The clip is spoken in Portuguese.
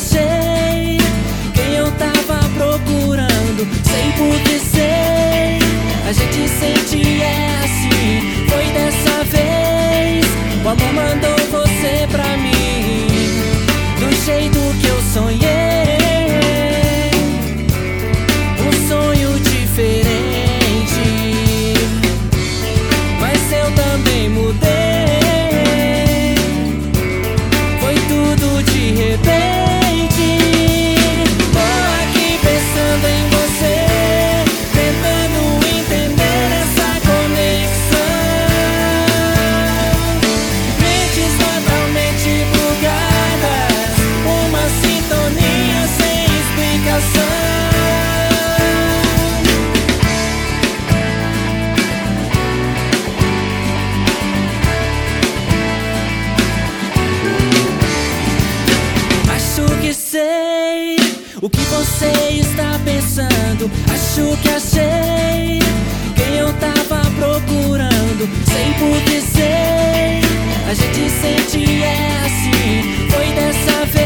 achei quem eu tava procurando. Sei porque sei, a gente sente é assim. Foi dessa vez, o amor mandou você pra mim, do jeito que eu sonhei. Um sonho diferente, mas eu também mudei. Foi tudo de repente. Tô aqui pensando em você, tentando entender essa conexão. Mentes totalmente bugadas, uma sintonia sem explicação. Acho que sei o que você está pensando. Acho que achei quem eu tava procurando. Sei porque sei, a gente sente é assim. Foi dessa vez.